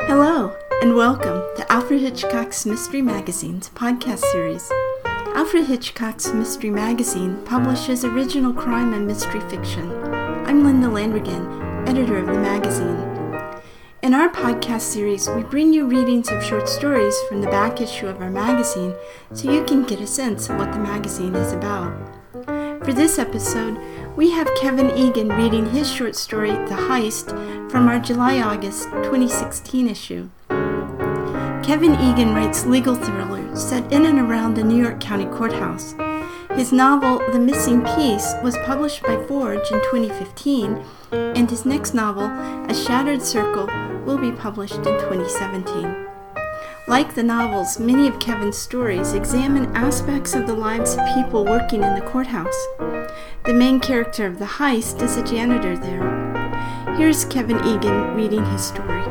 Hello, and welcome to Alfred Hitchcock's Mystery Magazine's podcast series. Alfred Hitchcock's Mystery Magazine publishes original crime and mystery fiction. I'm Linda Landrigan, editor of the magazine. In our podcast series, we bring you readings of short stories from the back issue of our magazine so you can get a sense of what the magazine is about. For this episode, we have Kevin Egan reading his short story, The Heist, from our July-August 2016 issue. Kevin Egan writes legal thrillers set in and around the New York County Courthouse. His novel, The Missing Piece, was published by Forge in 2015, and his next novel, A Shattered Circle, will be published in 2017. Like the novels, many of Kevin's stories examine aspects of the lives of people working in the courthouse. The main character of The Heist is a janitor there. Here's Kevin Egan reading his story.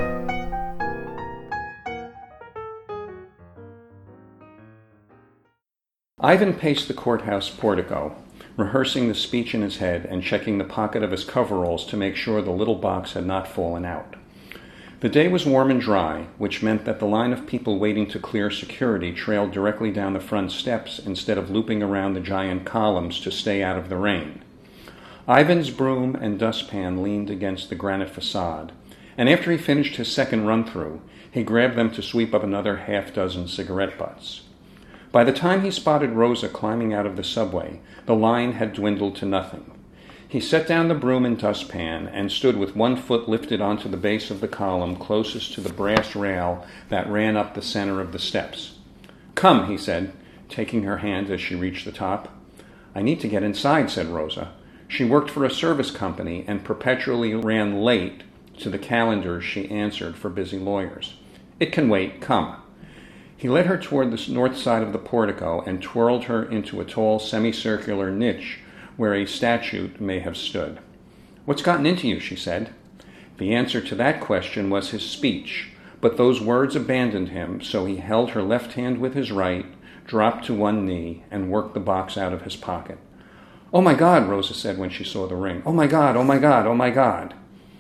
Ivan paced the courthouse portico, rehearsing the speech in his head and checking the pocket of his coveralls to make sure the little box had not fallen out. The day was warm and dry, which meant that the line of people waiting to clear security trailed directly down the front steps instead of looping around the giant columns to stay out of the rain. Ivan's broom and dustpan leaned against the granite facade, and after he finished his second run-through, he grabbed them to sweep up another half-dozen cigarette butts. By the time he spotted Rosa climbing out of the subway, the line had dwindled to nothing. He set down the broom and dustpan and stood with one foot lifted onto the base of the column closest to the brass rail that ran up the center of the steps. "Come," he said, taking her hand as she reached the top. "I need to get inside," said Rosa. She worked for a service company and perpetually ran late to the calendars she answered for busy lawyers. "It can wait. Come." He led her toward the north side of the portico and twirled her into a tall semicircular niche where a statue may have stood. "What's gotten into you?" she said. The answer to that question was his speech, but those words abandoned him, so he held her left hand with his right, dropped to one knee, and worked the box out of his pocket. "Oh my God," Rosa said when she saw the ring. "Oh my God, oh my God, oh my God."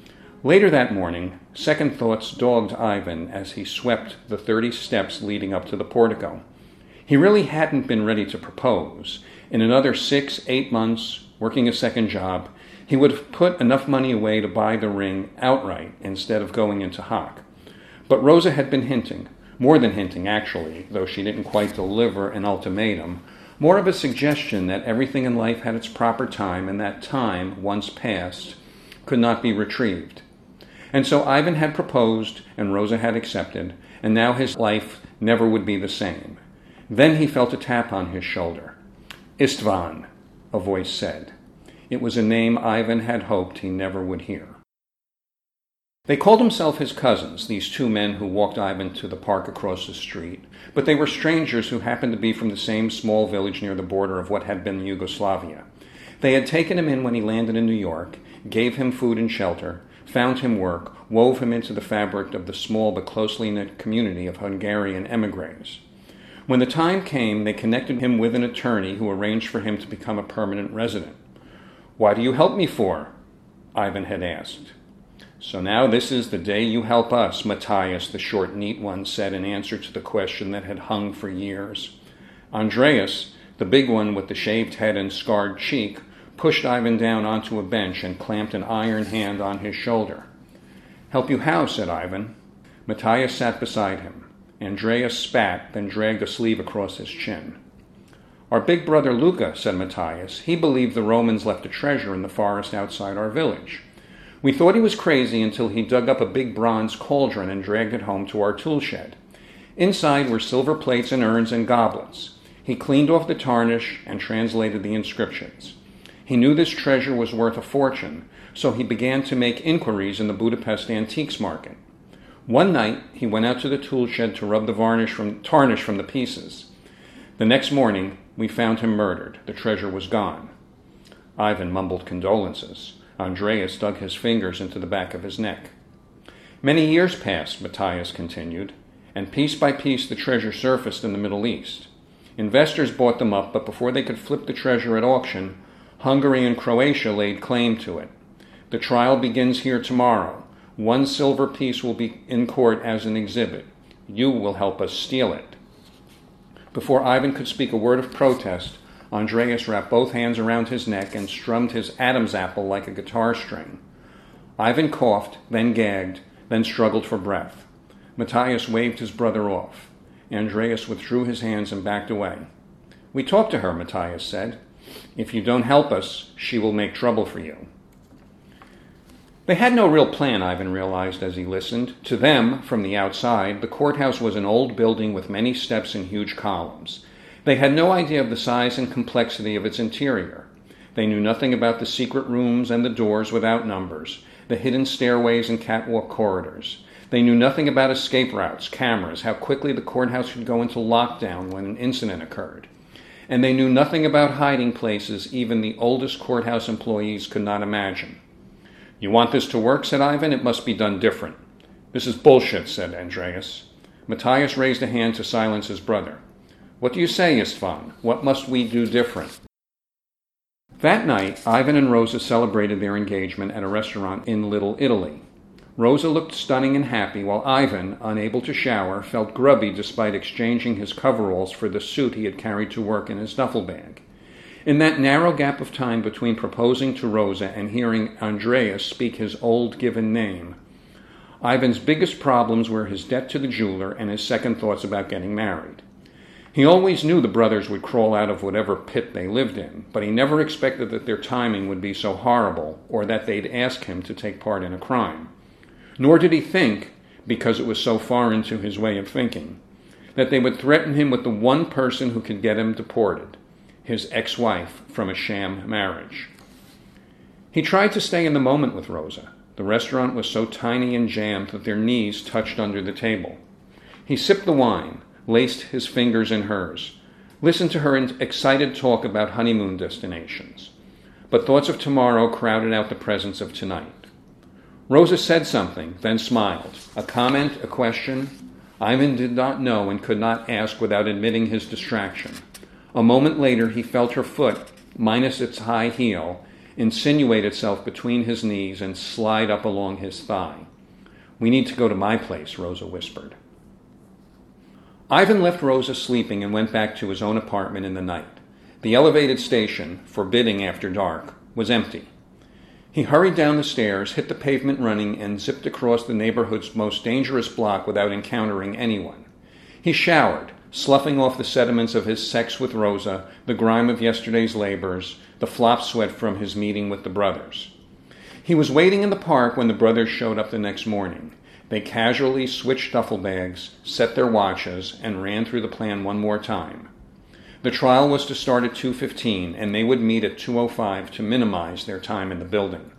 Later that morning, second thoughts dogged Ivan as he swept the 30 steps leading up to the portico. He really hadn't been ready to propose. In another 6-8 months, working a second job, he would have put enough money away to buy the ring outright instead of going into hock. But Rosa had been hinting, more than hinting actually, though she didn't quite deliver an ultimatum, more of a suggestion that everything in life had its proper time and that time, once passed, could not be retrieved. And so Ivan had proposed and Rosa had accepted, and now his life never would be the same. Then he felt a tap on his shoulder. "Istvan," a voice said. It was a name Ivan had hoped he never would hear. They called themselves his cousins, these two men who walked Ivan to the park across the street, but they were strangers who happened to be from the same small village near the border of what had been Yugoslavia. They had taken him in when he landed in New York, gave him food and shelter, found him work, wove him into the fabric of the small but closely knit community of Hungarian emigres. When the time came, they connected him with an attorney who arranged for him to become a permanent resident. "Why do you help me for?" Ivan had asked. "So now this is the day you help us," Matthias, the short, neat one, said in answer to the question that had hung for years. Andreas, the big one with the shaved head and scarred cheek, pushed Ivan down onto a bench and clamped an iron hand on his shoulder. "Help you how?" said Ivan. Matthias sat beside him. Andreas spat, then dragged a sleeve across his chin. "Our big brother Luca," said Matthias, "he believed the Romans left a treasure in the forest outside our village. We thought he was crazy until he dug up a big bronze cauldron and dragged it home to our tool shed. Inside were silver plates and urns and goblets. He cleaned off the tarnish and translated the inscriptions. He knew this treasure was worth a fortune, so he began to make inquiries in the Budapest antiques market. One night, he went out to the tool shed to rub the tarnish from the pieces. The next morning, we found him murdered. The treasure was gone." Ivan mumbled condolences. Andreas dug his fingers into the back of his neck. "Many years passed," Matthias continued, "and piece by piece the treasure surfaced in the Middle East. Investors bought them up, but before they could flip the treasure at auction, Hungary and Croatia laid claim to it. The trial begins here tomorrow. One silver piece will be in court as an exhibit. You will help us steal it." Before Ivan could speak a word of protest, Andreas wrapped both hands around his neck and strummed his Adam's apple like a guitar string. Ivan coughed, then gagged, then struggled for breath. Matthias waved his brother off. Andreas withdrew his hands and backed away. "We talked to her," Matthias said. "If you don't help us, she will make trouble for you." They had no real plan, Ivan realized as he listened. To them, from the outside, the courthouse was an old building with many steps and huge columns. They had no idea of the size and complexity of its interior. They knew nothing about the secret rooms and the doors without numbers, the hidden stairways and catwalk corridors. They knew nothing about escape routes, cameras, how quickly the courthouse could go into lockdown when an incident occurred. And they knew nothing about hiding places even the oldest courthouse employees could not imagine. "You want this to work?" said Ivan. "It must be done different." "This is bullshit," said Andreas. Matthias raised a hand to silence his brother. "What do you say, Istvan? What must we do different?" That night, Ivan and Rosa celebrated their engagement at a restaurant in Little Italy. Rosa looked stunning and happy, while Ivan, unable to shower, felt grubby despite exchanging his coveralls for the suit he had carried to work in his duffel bag. In that narrow gap of time between proposing to Rosa and hearing Andreas speak his old given name, Ivan's biggest problems were his debt to the jeweler and his second thoughts about getting married. He always knew the brothers would crawl out of whatever pit they lived in, but he never expected that their timing would be so horrible or that they'd ask him to take part in a crime. Nor did he think, because it was so far into his way of thinking, that they would threaten him with the one person who could get him deported, his ex-wife from a sham marriage. He tried to stay in the moment with Rosa. The restaurant was so tiny and jammed that their knees touched under the table. He sipped the wine, laced his fingers in hers, listened to her excited talk about honeymoon destinations. But thoughts of tomorrow crowded out the presence of tonight. Rosa said something, then smiled. A comment, a question? Ivan did not know and could not ask without admitting his distraction. A moment later, he felt her foot, minus its high heel, insinuate itself between his knees and slide up along his thigh. "We need to go to my place," Rosa whispered. Ivan left Rosa sleeping and went back to his own apartment in the night. The elevated station, forbidding after dark, was empty. He hurried down the stairs, hit the pavement running, and zipped across the neighborhood's most dangerous block without encountering anyone. He showered, sloughing off the sediments of his sex with Rosa, the grime of yesterday's labors, the flop sweat from his meeting with the brothers. He was waiting in the park when the brothers showed up the next morning. They casually switched duffel bags, set their watches, and ran through the plan one more time. The trial was to start at 2:15, and they would meet at 2:05 to minimize their time in the building.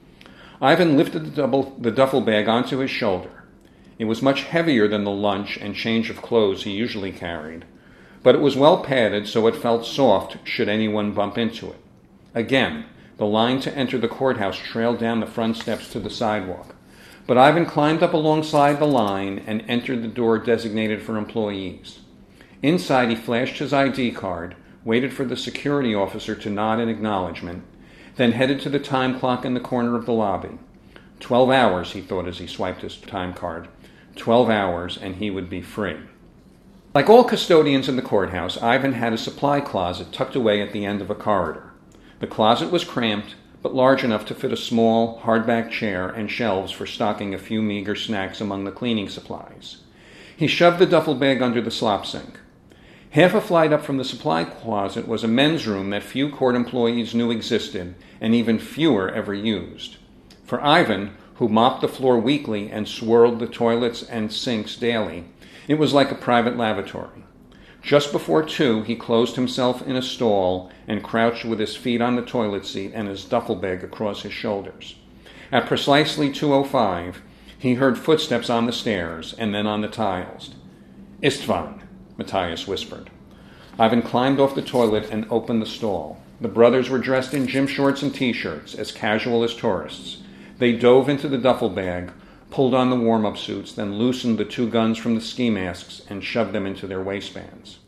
Ivan lifted the duffel bag onto his shoulder. It was much heavier than the lunch and change of clothes he usually carried, but it was well padded so it felt soft should anyone bump into it. Again, the line to enter the courthouse trailed down the front steps to the sidewalk, but Ivan climbed up alongside the line and entered the door designated for employees. Inside, he flashed his ID card, waited for the security officer to nod in acknowledgement, then headed to the time clock in the corner of the lobby. 12 hours, he thought as he swiped his time card. 12 hours, and he would be free. Like all custodians in the courthouse, Ivan had a supply closet tucked away at the end of a corridor. The closet was cramped, but large enough to fit a small, hardback chair and shelves for stocking a few meager snacks among the cleaning supplies. He shoved the duffel bag under the slop sink. Half a flight up from the supply closet was a men's room that few court employees knew existed, and even fewer ever used. For Ivan, who mopped the floor weekly and swirled the toilets and sinks daily, it was like a private lavatory. Just before 2, he closed himself in a stall and crouched with his feet on the toilet seat and his duffel bag across his shoulders. At precisely 2:05, he heard footsteps on the stairs and then on the tiles. "Istvan," Matthias whispered. Ivan climbed off the toilet and opened the stall. The brothers were dressed in gym shorts and T-shirts, as casual as tourists. They dove into the duffel bag, pulled on the warm-up suits, then loosened the 2 guns from the ski masks and shoved them into their waistbands.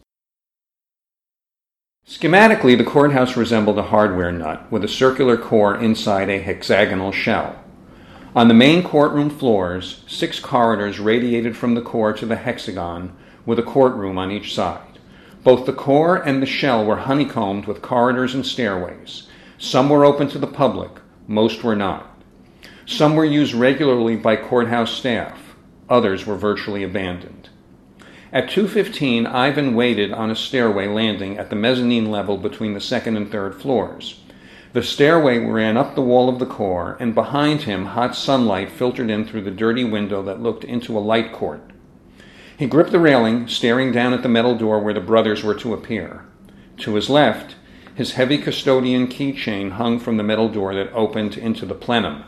Schematically, the courthouse resembled a hardware nut with a circular core inside a hexagonal shell. On the main courtroom floors, 6 corridors radiated from the core to the hexagon, with a courtroom on each side. Both the core and the shell were honeycombed with corridors and stairways. Some were open to the public, most were not. Some were used regularly by courthouse staff. Others were virtually abandoned. At 2:15, Ivan waited on a stairway landing at the mezzanine level between the second and third floors. The stairway ran up the wall of the core, and behind him hot sunlight filtered in through the dirty window that looked into a light court. He gripped the railing, staring down at the metal door where the brothers were to appear. To his left, his heavy custodian keychain hung from the metal door that opened into the plenum.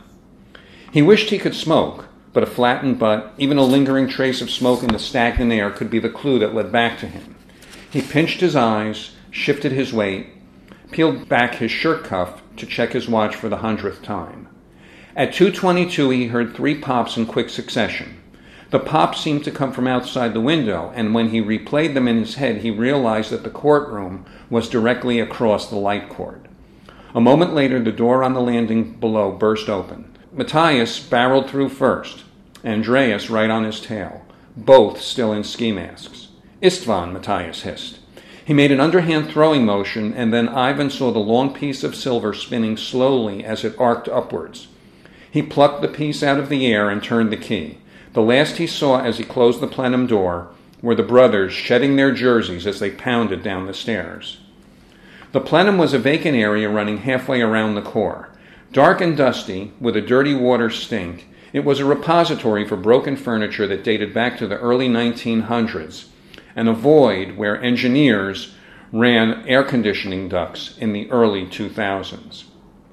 He wished he could smoke, but a flattened butt, even a lingering trace of smoke in the stagnant air, could be the clue that led back to him. He pinched his eyes, shifted his weight, peeled back his shirt cuff to check his watch for the 100th time. At 2:22, he heard 3 pops in quick succession. The pops seemed to come from outside the window, and when he replayed them in his head, he realized that the courtroom was directly across the light cord. A moment later, the door on the landing below burst open. Matthias barreled through first, Andreas right on his tail, both still in ski masks. "Istvan," Matthias hissed. He made an underhand throwing motion, and then Ivan saw the long piece of silver spinning slowly as it arced upwards. He plucked the piece out of the air and turned the key. The last he saw as he closed the plenum door were the brothers shedding their jerseys as they pounded down the stairs. The plenum was a vacant area running halfway around the core. Dark and dusty, with a dirty water stink, it was a repository for broken furniture that dated back to the early 1900s, and a void where engineers ran air conditioning ducts in the early 2000s.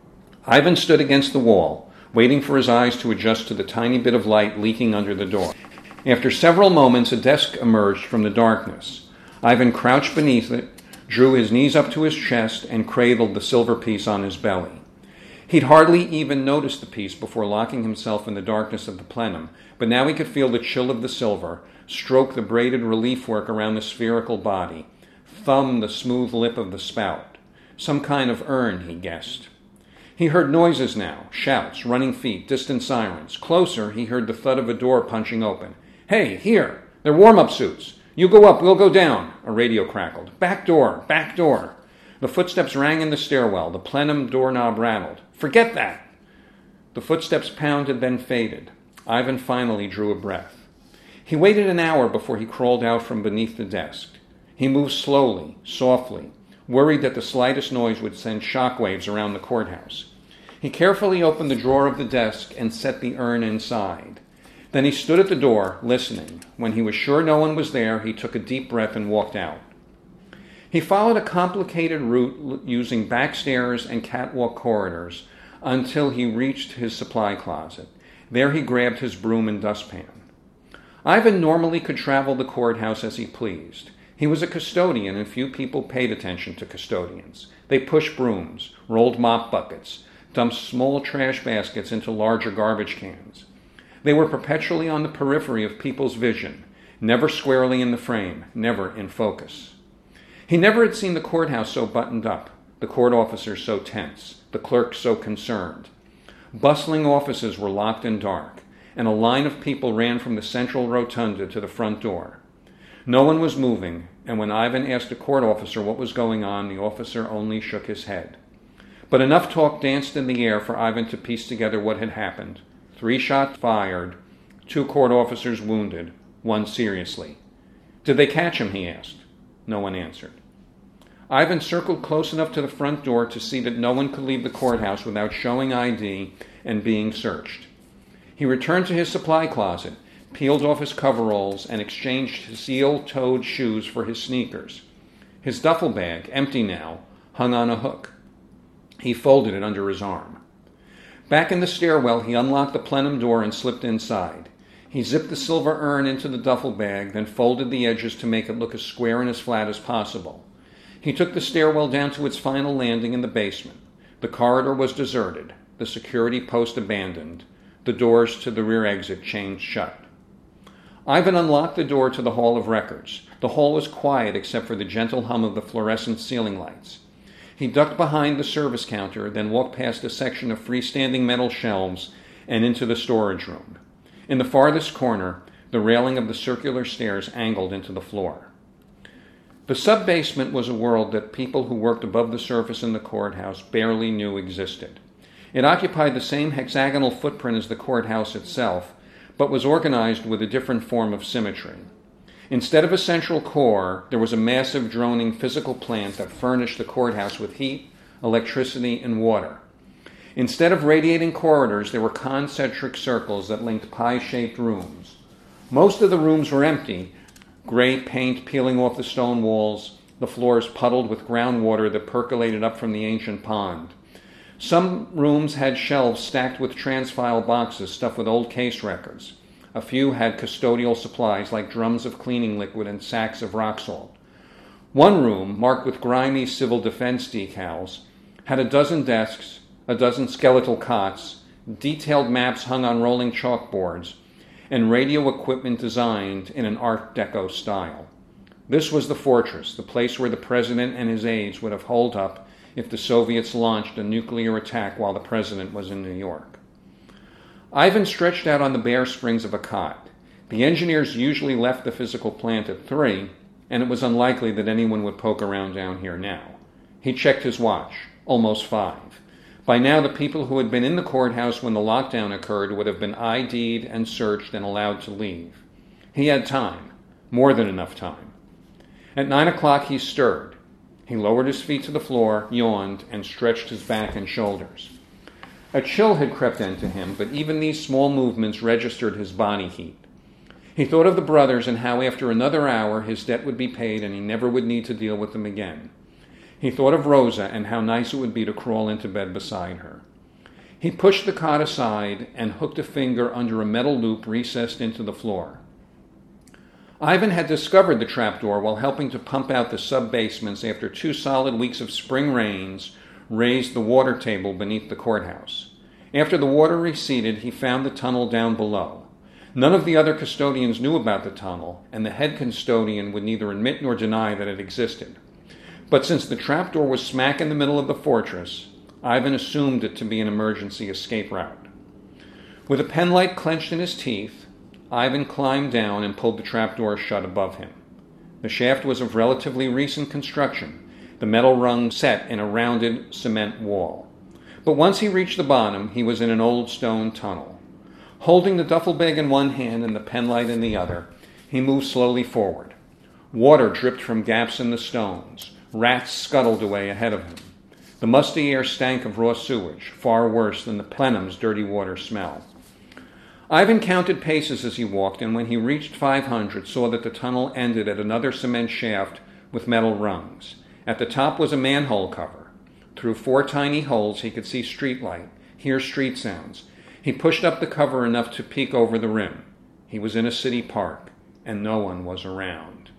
Ivan stood against the wall, waiting for his eyes to adjust to the tiny bit of light leaking under the door. After several moments, a desk emerged from the darkness. Ivan crouched beneath it, drew his knees up to his chest, and cradled the silver piece on his belly. He'd hardly even noticed the piece before locking himself in the darkness of the plenum, but now he could feel the chill of the silver, stroke the braided relief work around the spherical body, thumb the smooth lip of the spout. Some kind of urn, he guessed. He heard noises now, shouts, running feet, distant sirens. Closer, he heard the thud of a door punching open. "Hey, here! They're warm-up suits! You go up, we'll go down!" A radio crackled. "Back door! Back door!" The footsteps rang in the stairwell. The plenum doorknob rattled. "Forget that!" The footsteps pounded, then faded. Ivan finally drew a breath. He waited an hour before he crawled out from beneath the desk. He moved slowly, softly, worried that the slightest noise would send shockwaves around the courthouse. He carefully opened the drawer of the desk and set the urn inside. Then he stood at the door, listening. When he was sure no one was there, he took a deep breath and walked out. He followed a complicated route using back stairs and catwalk corridors until he reached his supply closet. There he grabbed his broom and dustpan. Ivan normally could travel the courthouse as he pleased. He was a custodian, and few people paid attention to custodians. They pushed brooms, rolled mop buckets, dumped small trash baskets into larger garbage cans. They were perpetually on the periphery of people's vision, never squarely in the frame, never in focus. He never had seen the courthouse so buttoned up, the court officers so tense, the clerks so concerned. Bustling offices were locked and dark, and a line of people ran from the central rotunda to the front door. No one was moving, and when Ivan asked a court officer what was going on, the officer only shook his head. But enough talk danced in the air for Ivan to piece together what had happened. 3 shots fired, 2 court officers wounded, 1 seriously. "Did they catch him?" he asked. No one answered. Ivan circled close enough to the front door to see that no one could leave the courthouse without showing ID and being searched. He returned to his supply closet, peeled off his coveralls, and exchanged his steel-toed shoes for his sneakers. His duffel bag, empty now, hung on a hook. He folded it under his arm. Back in the stairwell, he unlocked the plenum door and slipped inside. He zipped the silver urn into the duffel bag, then folded the edges to make it look as square and as flat as possible. He took the stairwell down to its final landing in the basement. The corridor was deserted, the security post abandoned, the doors to the rear exit chained shut. Ivan unlocked the door to the Hall of Records. The hall was quiet except for the gentle hum of the fluorescent ceiling lights. He ducked behind the service counter, then walked past a section of freestanding metal shelves and into the storage room. In the farthest corner, the railing of the circular stairs angled into the floor. The sub-basement was a world that people who worked above the surface in the courthouse barely knew existed. It occupied the same hexagonal footprint as the courthouse itself, but was organized with a different form of symmetry. Instead of a central core, there was a massive droning physical plant that furnished the courthouse with heat, electricity, and water. Instead of radiating corridors, there were concentric circles that linked pie-shaped rooms. Most of the rooms were empty, gray paint peeling off the stone walls, the floors puddled with groundwater that percolated up from the ancient pond. Some rooms had shelves stacked with transfile boxes stuffed with old case records. A few had custodial supplies like drums of cleaning liquid and sacks of rock salt. One room, marked with grimy civil defense decals, had a dozen desks, a dozen skeletal cots, detailed maps hung on rolling chalkboards, and radio equipment designed in an Art Deco style. This was the fortress, the place where the president and his aides would have holed up if the Soviets launched a nuclear attack while the president was in New York. Ivan stretched out on the bare springs of a cot. The engineers usually left the physical plant at 3, and it was unlikely that anyone would poke around down here now. He checked his watch. Almost 5. By now, the people who had been in the courthouse when the lockdown occurred would have been ID'd and searched and allowed to leave. He had time. More than enough time. At 9 o'clock, he stirred. He lowered his feet to the floor, yawned, and stretched his back and shoulders. A chill had crept into him, but even these small movements registered his body heat. He thought of the brothers and how after another hour his debt would be paid and he never would need to deal with them again. He thought of Rosa and how nice it would be to crawl into bed beside her. He pushed the cot aside and hooked a finger under a metal loop recessed into the floor. Ivan had discovered the trapdoor while helping to pump out the sub-basements after 2 solid weeks of spring rains raised the water table beneath the courthouse. After the water receded, he found the tunnel down below. None of the other custodians knew about the tunnel, and the head custodian would neither admit nor deny that it existed. But since the trapdoor was smack in the middle of the fortress, Ivan assumed it to be an emergency escape route. With a penlight clenched in his teeth, Ivan climbed down and pulled the trapdoor shut above him. The shaft was of relatively recent construction, the metal rung set in a rounded cement wall. But once he reached the bottom, he was in an old stone tunnel. Holding the duffel bag in one hand and the penlight in the other, he moved slowly forward. Water dripped from gaps in the stones. Rats scuttled away ahead of him. The musty air stank of raw sewage, far worse than the plenum's dirty water smell. Ivan counted paces as he walked, and when he reached 500, saw that the tunnel ended at another cement shaft with metal rungs. At the top was a manhole cover. Through 4 tiny holes he could see street light, hear street sounds. He pushed up the cover enough to peek over the rim. He was in a city park, and no one was around.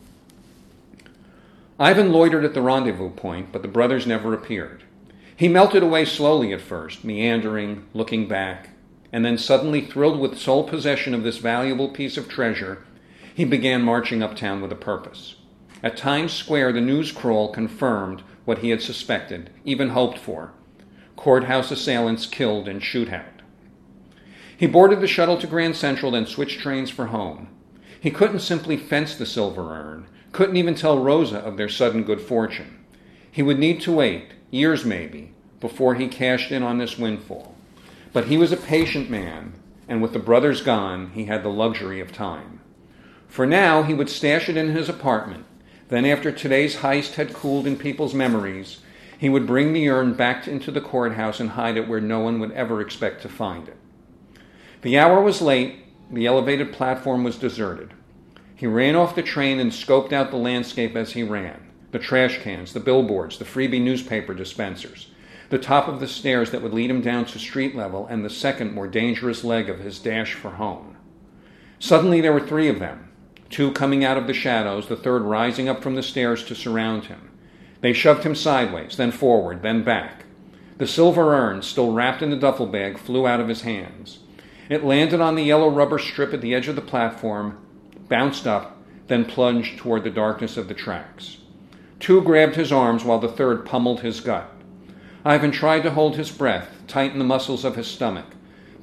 Ivan loitered at the rendezvous point, but the brothers never appeared. He melted away slowly at first, meandering, looking back, and then suddenly, thrilled with sole possession of this valuable piece of treasure, he began marching uptown with a purpose. At Times Square, the news crawl confirmed what he had suspected, even hoped for. Courthouse assailants killed in shootout. He boarded the shuttle to Grand Central, then switched trains for home. He couldn't simply fence the silver urn, couldn't even tell Rosa of their sudden good fortune. He would need to wait, years maybe, before he cashed in on this windfall. But he was a patient man, and with the brothers gone, he had the luxury of time. For now, he would stash it in his apartment. Then, after today's heist had cooled in people's memories, he would bring the urn back into the courthouse and hide it where no one would ever expect to find it. The hour was late. The elevated platform was deserted. He ran off the train and scoped out the landscape as he ran. The trash cans, the billboards, the freebie newspaper dispensers, the top of the stairs that would lead him down to street level, and the second, more dangerous leg of his dash for home. Suddenly there were 3 of them. 2 coming out of the shadows, the third rising up from the stairs to surround him. They shoved him sideways, then forward, then back. The silver urn, still wrapped in the duffel bag, flew out of his hands. It landed on the yellow rubber strip at the edge of the platform, bounced up, then plunged toward the darkness of the tracks. 2 grabbed his arms while the third pummeled his gut. Ivan tried to hold his breath, tighten the muscles of his stomach,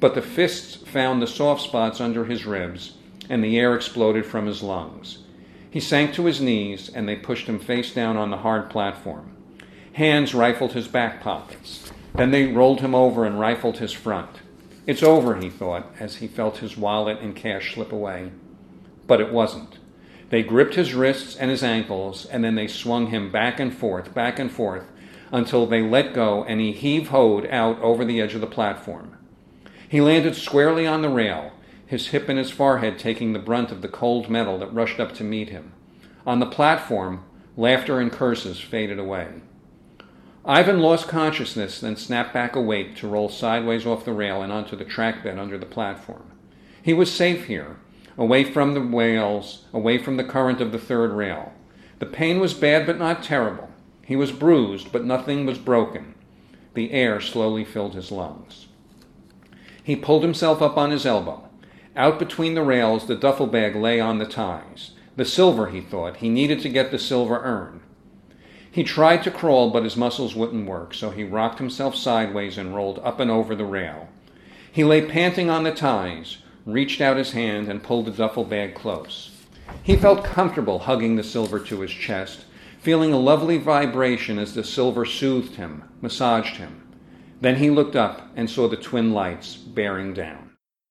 but the fists found the soft spots under his ribs, and the air exploded from his lungs. He sank to his knees, and they pushed him face down on the hard platform. Hands rifled his back pockets. Then they rolled him over and rifled his front. It's over, he thought, as he felt his wallet and cash slip away. But it wasn't. They gripped his wrists and his ankles, and then they swung him back and forth, until they let go and he heave-hoed out over the edge of the platform. He landed squarely on the rail, his hip and his forehead taking the brunt of the cold metal that rushed up to meet him. On the platform, laughter and curses faded away. Ivan lost consciousness, then snapped back awake to roll sideways off the rail and onto the track bed under the platform. He was safe here, away from the rails, away from the current of the third rail. The pain was bad but not terrible. He was bruised, but nothing was broken. The air slowly filled his lungs. He pulled himself up on his elbow. Out between the rails, the duffel bag lay on the ties. The silver, he thought. He needed to get the silver urn. He tried to crawl, but his muscles wouldn't work, so he rocked himself sideways and rolled up and over the rail. He lay panting on the ties, reached out his hand, and pulled the duffel bag close. He felt comfortable hugging the silver to his chest, feeling a lovely vibration as the silver soothed him, massaged him. Then he looked up and saw the twin lights bearing down.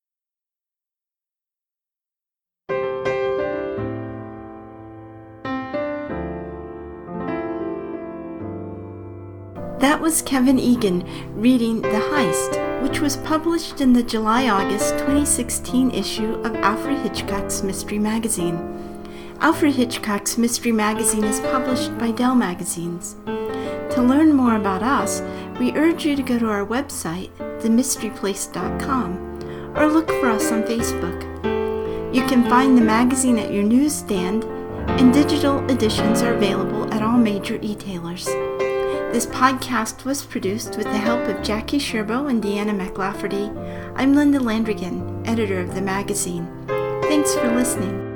That was Kevin Egan reading The Heist, which was published in the July-August 2016 issue of Alfred Hitchcock's Mystery Magazine. Alfred Hitchcock's Mystery Magazine is published by Dell Magazines. To learn more about us, we urge you to go to our website, themysteryplace.com, or look for us on Facebook. You can find the magazine at your newsstand, and digital editions are available at all major e-tailers. This podcast was produced with the help of Jackie Sherbo and Deanna McLafferty. I'm Linda Landrigan, editor of the magazine. Thanks for listening.